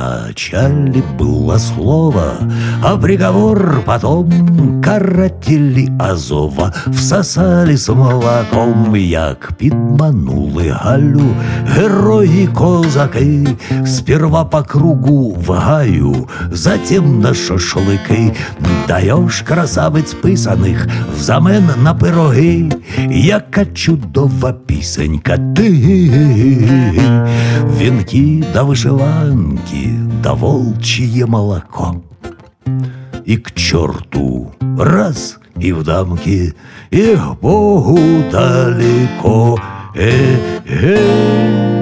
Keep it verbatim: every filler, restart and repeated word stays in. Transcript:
Вначале было слово, а приговор потом карателі Азова всосали с молоком, як підманули Галю герої козаки. Сперва по кругу в гаю, затем на шашлики. Даєш, красавець писаних, взамен на пироги. Яка чудова пісенька ти. Вінки да вишиванки, да волчье молоко. И к черту раз, и в дамки, и к Богу далеко. Э-э.